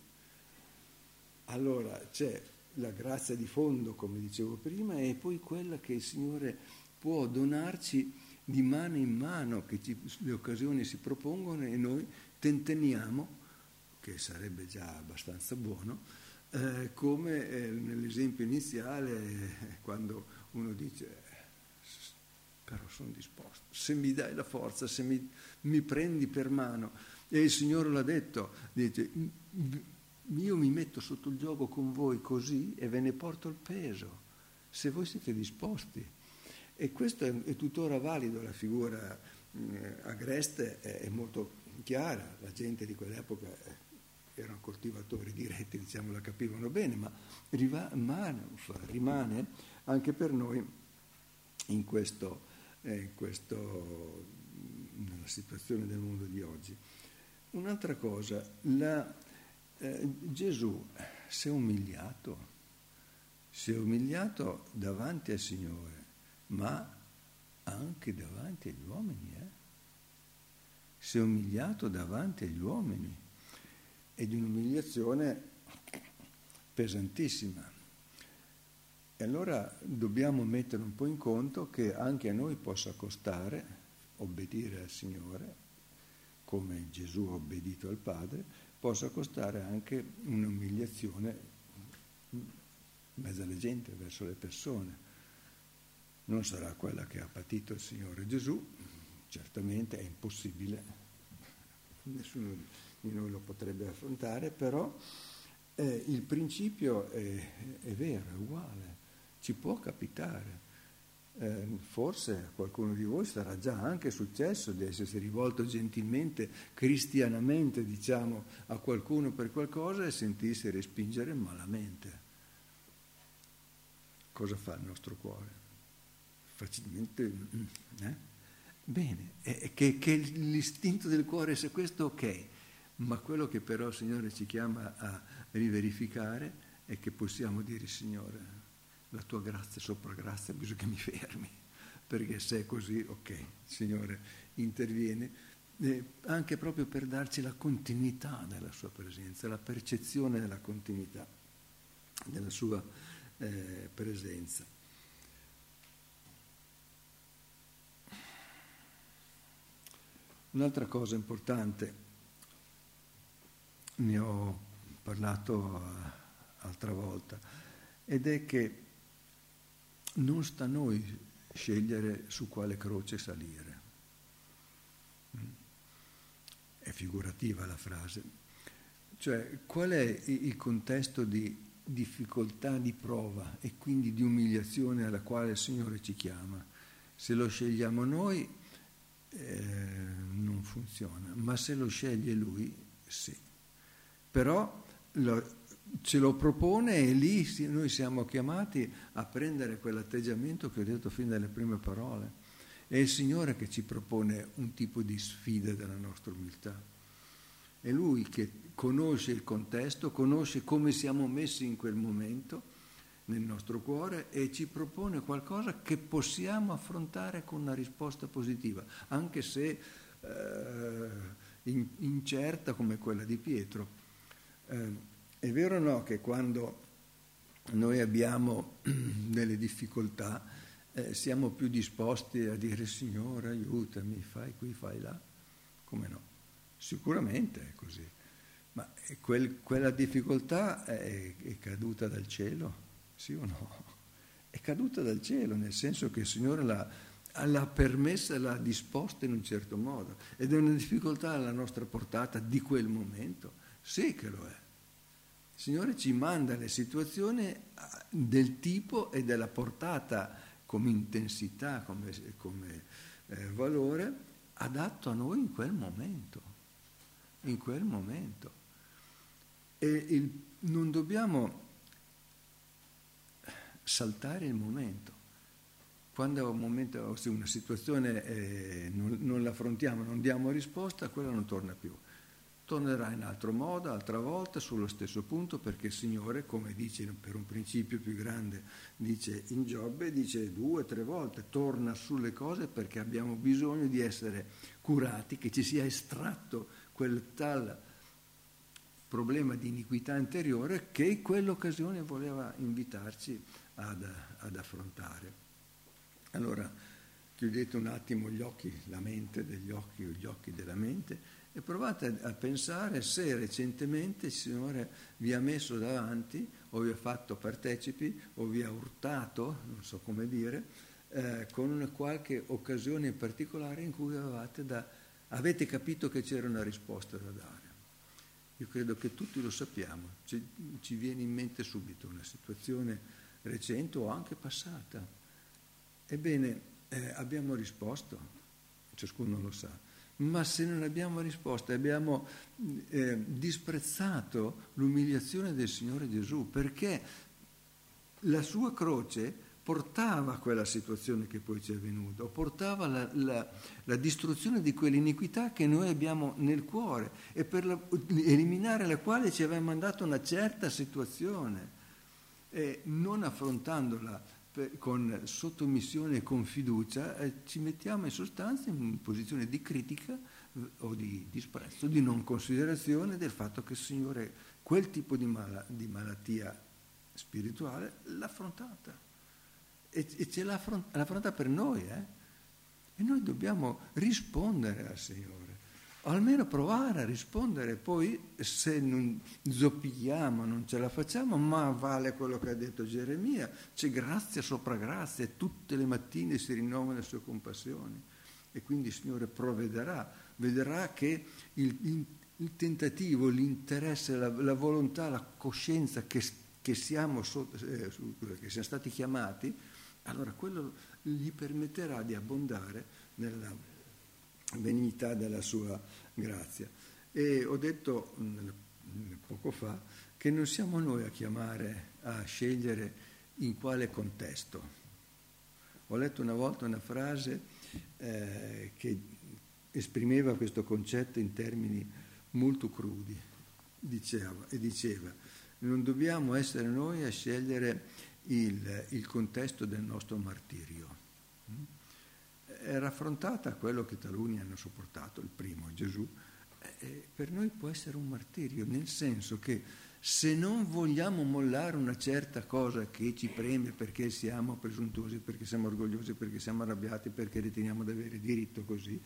Allora c'è la grazia di fondo, come dicevo prima, e poi quella che il Signore può donarci di mano in mano, che ci, le occasioni si propongono e noi tenteniamo, che sarebbe già abbastanza buono, eh, come eh, nell'esempio iniziale, eh, quando uno dice però sono disposto, se mi dai la forza, se mi, mi prendi per mano, e il Signore l'ha detto, dice, io mi metto sotto il gioco con voi così e ve ne porto il peso, se voi siete disposti. E questo è, è tuttora valido, la figura eh, agreste è, è molto chiara, la gente di quell'epoca eh, erano coltivatori diretti, diciamo, la capivano bene, ma rimane, rimane anche per noi in questo... in questo, nella situazione del mondo di oggi. Un'altra cosa, la, eh, Gesù si è umiliato, si è umiliato davanti al Signore, ma anche davanti agli uomini, eh? Si è umiliato davanti agli uomini, ed un'umiliazione pesantissima. E allora dobbiamo mettere un po' in conto che anche a noi possa costare obbedire al Signore, come Gesù ha obbedito al Padre, possa costare anche un'umiliazione in mezzo alla gente, verso le persone. Non sarà quella che ha patito il Signore Gesù, certamente è impossibile, nessuno di noi lo potrebbe affrontare, però eh, il principio è, è vero, è uguale. Ci può capitare, eh, forse a qualcuno di voi sarà già anche successo di essersi rivolto gentilmente, cristianamente, diciamo, a qualcuno per qualcosa e sentirsi respingere malamente. Cosa fa il nostro cuore? Facilmente, eh? Bene, è che, che l'istinto del cuore sia questo, ok, ma quello che però il Signore ci chiama a riverificare è che possiamo dire: Signore, la tua grazia sopra grazia, bisogna che mi fermi, perché se è così, ok, il Signore interviene, eh, anche proprio per darci la continuità della sua presenza, la percezione della continuità della sua eh, presenza. Un'altra cosa importante, ne ho parlato altra volta, ed è che non sta a noi scegliere su quale croce salire. È figurativa la frase. Cioè, qual è il contesto di difficoltà, di prova e quindi di umiliazione alla quale il Signore ci chiama? Se lo scegliamo noi, Eh, non funziona, ma se lo sceglie lui, sì. Però lo, ce lo propone e lì si, noi siamo chiamati a prendere quell'atteggiamento che ho detto fin dalle prime parole. È il Signore che ci propone un tipo di sfida della nostra umiltà. È Lui che conosce il contesto, conosce come siamo messi in quel momento nel nostro cuore e ci propone qualcosa che possiamo affrontare con una risposta positiva, anche se eh, in, incerta come quella di Pietro. Eh, è vero o no che quando noi abbiamo delle difficoltà eh, siamo più disposti a dire: Signore, aiutami, fai qui, fai là? Come no? Sicuramente è così, ma quel, quella difficoltà è, è caduta dal cielo? Sì o no? È caduta dal cielo, nel senso che il Signore l'ha, l'ha permessa, l'ha disposta in un certo modo, ed è una difficoltà alla nostra portata di quel momento? Sì che lo è. Il Signore ci manda le situazioni del tipo e della portata come intensità, come, come eh, valore adatto a noi in quel momento, in quel momento. E il, non dobbiamo saltare il momento. Quando un momento, se una situazione eh, non, non l'affrontiamo, non diamo risposta, quella non torna più. Tornerà in altro modo, altra volta, sullo stesso punto, perché il Signore, come dice per un principio più grande, dice in Giobbe, dice due, tre volte, torna sulle cose perché abbiamo bisogno di essere curati, che ci sia estratto quel tal problema di iniquità interiore che in quell'occasione voleva invitarci ad, ad affrontare. Allora, chiudete un attimo gli occhi, la mente degli occhi o gli occhi della mente e provate a pensare se recentemente il Signore vi ha messo davanti o vi ha fatto partecipi o vi ha urtato, non so come dire, eh, con una qualche occasione in particolare in cui avevate, da, avete capito che c'era una risposta da dare. Io credo che tutti lo sappiamo, ci, ci viene in mente subito una situazione recente o anche passata. Ebbene, eh, abbiamo risposto, ciascuno lo sa, ma se non abbiamo risposto abbiamo eh, disprezzato l'umiliazione del Signore Gesù, perché la sua croce portava quella situazione che poi ci è venuta, o portava la, la, la distruzione di quell'iniquità che noi abbiamo nel cuore e per la, eliminare la quale ci aveva mandato una certa situazione e non affrontandola per, con sottomissione e con fiducia eh, ci mettiamo in sostanza in posizione di critica eh, o di disprezzo, di non considerazione del fatto che il Signore quel tipo di, mala, di malattia spirituale l'ha affrontata. E ce l'ha affrontata per noi, eh? E noi dobbiamo rispondere al Signore, o almeno provare a rispondere. Poi se non zoppigliamo, non ce la facciamo, ma vale quello che ha detto Geremia: c'è grazia sopra grazia e tutte le mattine si rinnovano le sue compassioni. E quindi il Signore provvederà, vedrà che il, il, il tentativo, l'interesse, la, la volontà, la coscienza che, che, siamo, eh, che siamo stati chiamati, allora quello gli permetterà di abbondare nella benignità della sua grazia. E ho detto poco fa che non siamo noi a chiamare, a scegliere in quale contesto. Ho letto una volta una frase eh, che esprimeva questo concetto in termini molto crudi, diceva, e diceva: non dobbiamo essere noi a scegliere il, il contesto del nostro martirio. Era affrontata a quello che taluni hanno sopportato, il primo, Gesù. Eh, per noi può essere un martirio, nel senso che se non vogliamo mollare una certa cosa che ci preme perché siamo presuntuosi, perché siamo orgogliosi, perché siamo arrabbiati, perché riteniamo di avere diritto così,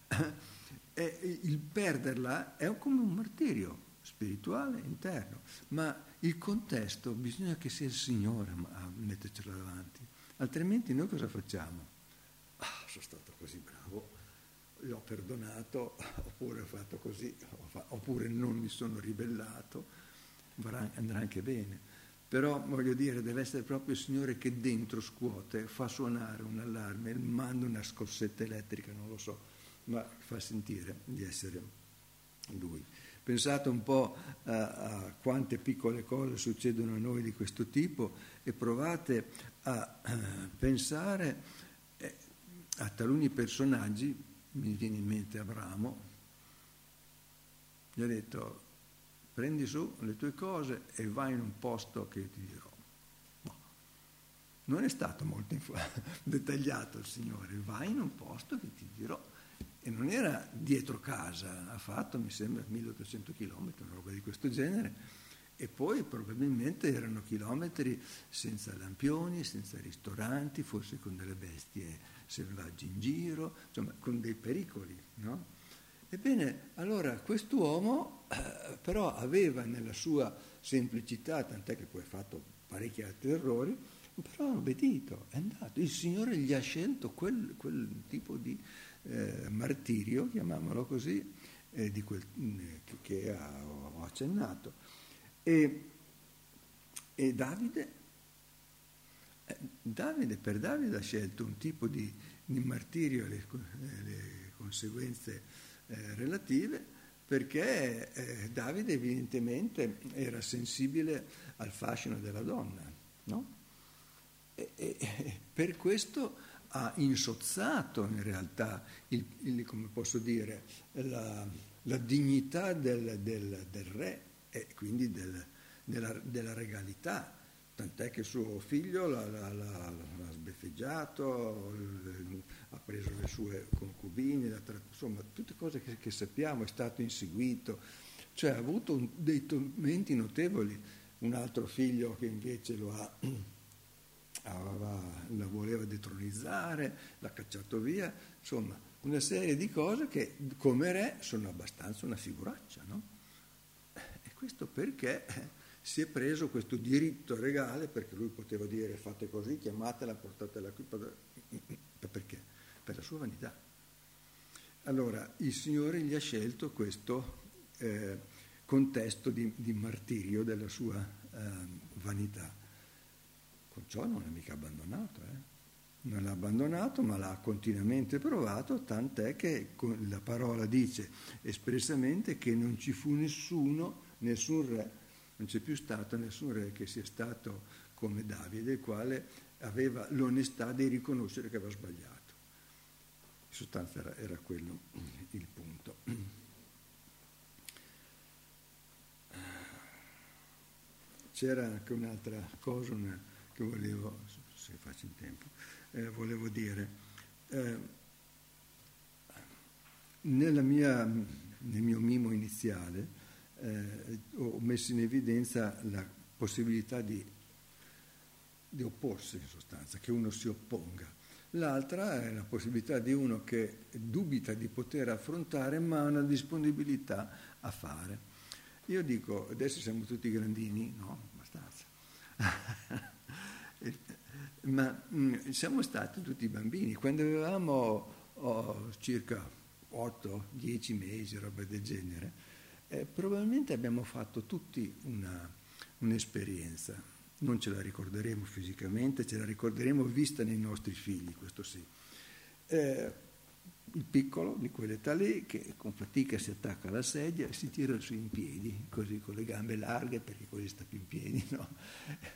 eh, il perderla è come un martirio spirituale interno, ma il contesto bisogna che sia il Signore a mettercelo davanti, altrimenti noi cosa facciamo? Ah, sono stato così bravo, l'ho perdonato, oppure ho fatto così, oppure non mi sono ribellato, andrà anche bene. Però voglio dire, deve essere proprio il Signore che dentro scuote, fa suonare un allarme, manda una scossetta elettrica, non lo so, ma fa sentire di essere Lui. Pensate un po' a, a quante piccole cose succedono a noi di questo tipo e provate a, a pensare eh, a taluni personaggi. Mi viene in mente Abramo, gli ha detto: prendi su le tue cose e vai in un posto che io ti dirò. No. Non è stato molto inf- dettagliato il Signore, vai in un posto che ti dirò. E non era dietro casa, ha fatto, mi sembra, milleottocento chilometri, una roba di questo genere, e poi probabilmente erano chilometri senza lampioni, senza ristoranti, forse con delle bestie selvagge in giro, insomma con dei pericoli, no? Ebbene, allora quest'uomo eh, però aveva nella sua semplicità, tant'è che poi ha fatto parecchi altri errori, però ha obbedito, è andato. Il Signore gli ha scelto quel, quel tipo di eh, martirio, chiamiamolo così, eh, di quel, eh, che, che ha, ho accennato. E, e Davide, eh, Davide, per Davide ha scelto un tipo di, di martirio e le, le conseguenze eh, relative, perché eh, Davide evidentemente era sensibile al fascino della donna, no? E, e per questo ha insozzato in realtà, il, il, come posso dire, la, la dignità del, del, del re e quindi del, della, della regalità, tant'è che suo figlio l'ha, l'ha, l'ha, l'ha sbeffeggiato, ha preso le sue concubine, l'ha, insomma tutte cose che, che sappiamo, è stato inseguito, cioè ha avuto un, dei tormenti notevoli. Un altro figlio che invece lo ha, aveva, la voleva detronizzare, l'ha cacciato via, insomma una serie di cose che come re sono abbastanza una figuraccia, no? E questo perché si è preso questo diritto regale, perché lui poteva dire fate così, chiamatela, portatela qui, perché? Per la sua vanità. Allora il Signore gli ha scelto questo eh, contesto di, di martirio della sua eh, vanità. Con ciò non l'ha mica abbandonato, eh? Non l'ha abbandonato, ma l'ha continuamente provato, tant'è che la parola dice espressamente che non ci fu nessuno, nessun re, non c'è più stato nessun re che sia stato come Davide, il quale aveva l'onestà di riconoscere che aveva sbagliato. In sostanza era, era quello il punto. C'era anche un'altra cosa una, che volevo, se faccio in tempo, eh, volevo dire. Eh, nella mia, nel mio mimo iniziale eh, ho messo in evidenza la possibilità di, di opporsi, in sostanza, che uno si opponga. L'altra è la possibilità di uno che dubita di poter affrontare, ma ha una disponibilità a fare. Io dico, adesso siamo tutti grandini, no? Abbastanza. Ma mh, siamo stati tutti bambini. Quando avevamo oh, circa otto dieci mesi, roba del genere, eh, probabilmente abbiamo fatto tutti una, un'esperienza. Non ce la ricorderemo fisicamente, ce la ricorderemo vista nei nostri figli, questo sì. Eh, il piccolo di quell'età lì che con fatica si attacca alla sedia e si tira su in piedi, così con le gambe larghe perché così sta più in piedi, no?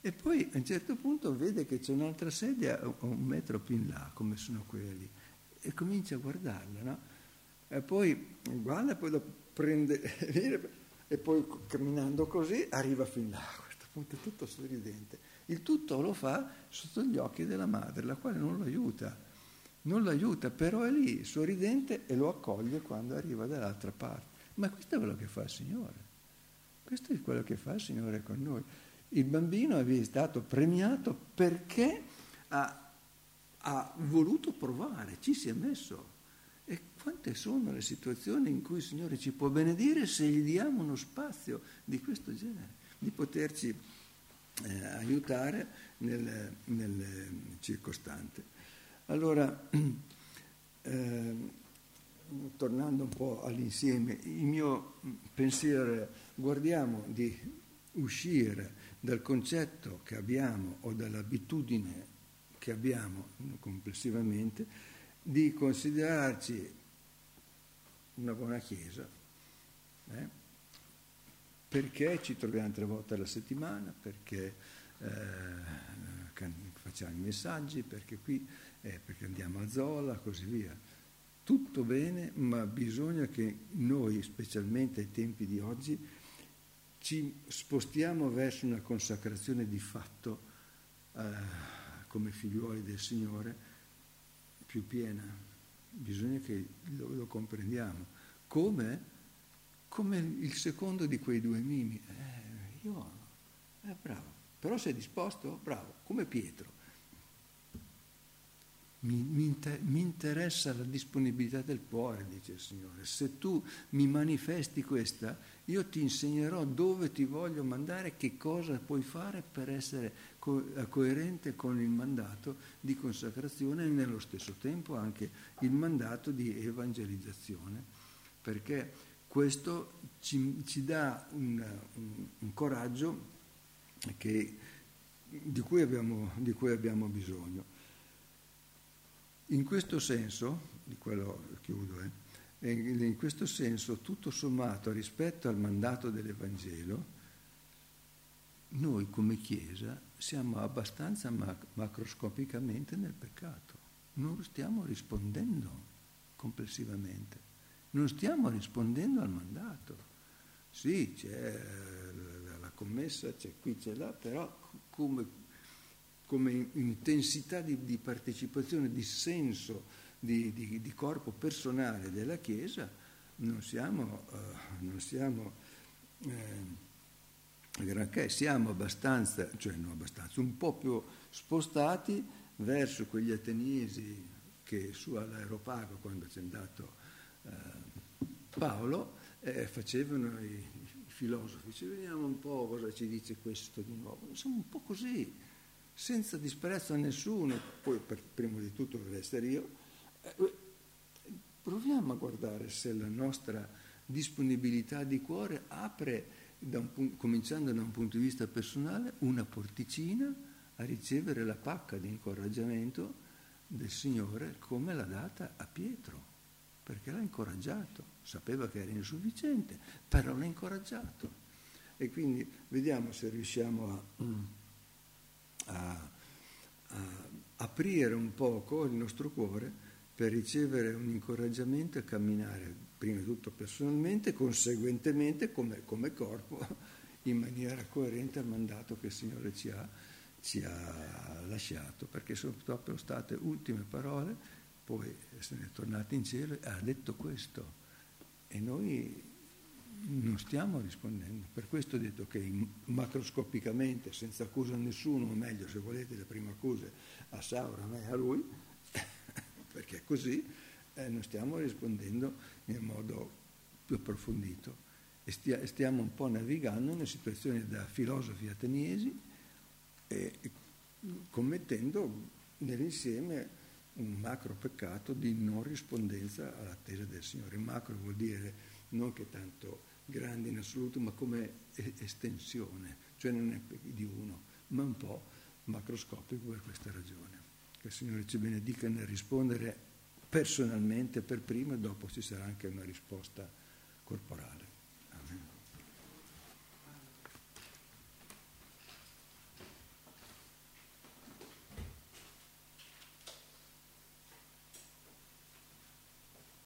E poi a un certo punto vede che c'è un'altra sedia un metro più in là, come sono quelli, e comincia a guardarla, no? E poi guarda, poi lo prende e poi camminando così arriva fin là, a questo punto è tutto sorridente. Il tutto lo fa sotto gli occhi della madre, la quale non lo aiuta, non lo aiuta, però è lì sorridente e lo accoglie quando arriva dall'altra parte. Ma questo è quello che fa il Signore, questo è quello che fa il Signore con noi. Il bambino è stato premiato perché ha, ha voluto provare, ci si è messo. E quante sono le situazioni in cui il Signore ci può benedire se gli diamo uno spazio di questo genere, di poterci eh, aiutare nel, nel circostante. Allora, eh, tornando un po' all'insieme, il mio pensiero, guardiamo di uscire dal concetto che abbiamo o dall'abitudine che abbiamo complessivamente di considerarci una buona chiesa, eh? Perché ci troviamo tre volte alla settimana, perché eh, facciamo i messaggi, perché qui, eh, perché andiamo a Zola, così via. Tutto bene, ma bisogna che noi, specialmente ai tempi di oggi, ci spostiamo verso una consacrazione di fatto eh, come figliuoli del Signore più piena. Bisogna che lo, lo comprendiamo. Come? Come il secondo di quei due mimi. Eh, io, eh, bravo. Però sei disposto? Bravo. Come Pietro. Mi, mi, inter, mi interessa la disponibilità del cuore, dice il Signore. Se tu mi manifesti questa, io ti insegnerò dove ti voglio mandare, che cosa puoi fare per essere co- coerente con il mandato di consacrazione e nello stesso tempo anche il mandato di evangelizzazione, perché questo ci, ci dà un, un, un coraggio che, di, cui abbiamo, di cui abbiamo bisogno. In questo senso, di quello chiudo, eh, in questo senso, tutto sommato rispetto al mandato dell'Evangelo, noi come Chiesa siamo abbastanza mac- macroscopicamente nel peccato, non stiamo rispondendo complessivamente, non stiamo rispondendo al mandato. Sì, c'è la commessa, c'è qui, c'è là, però come... come intensità di, di partecipazione, di senso, di, di, di corpo personale della Chiesa, non siamo, uh, non siamo eh, granché, siamo abbastanza, cioè non abbastanza, un po' più spostati verso quegli ateniesi che su all'Areopago, quando c'è andato uh, Paolo, eh, facevano i, i filosofi, ci vediamo un po' cosa ci dice questo di nuovo, insomma un po' così, senza disprezzo a nessuno, poi per primo di tutto deve essere io, eh, proviamo a guardare se la nostra disponibilità di cuore apre, da un, cominciando da un punto di vista personale, una porticina a ricevere la pacca di incoraggiamento del Signore come l'ha data a Pietro, perché l'ha incoraggiato, sapeva che era insufficiente, però l'ha incoraggiato. E quindi vediamo se riusciamo a... A, a aprire un poco il nostro cuore per ricevere un incoraggiamento e camminare prima di tutto personalmente, conseguentemente come, come corpo, in maniera coerente al mandato che il Signore ci ha, ci ha lasciato, perché sono proprio state ultime parole, poi se ne è tornato in cielo e ha detto questo e noi non stiamo rispondendo. Per questo ho detto che macroscopicamente, senza accusa a nessuno, o meglio, se volete, le prime accuse a Saura, a me e a lui, perché è così, eh, non stiamo rispondendo in modo più approfondito. E stia, stiamo un po' navigando in una situazione da filosofi ateniesi e, e commettendo nell'insieme un macro peccato di non rispondenza all'attesa del Signore. Macro vuol dire non che tanto grande in assoluto, ma come estensione, cioè non è di uno, ma un po' macroscopico per questa ragione. Che il Signore ci benedica nel rispondere personalmente per primo e dopo ci sarà anche una risposta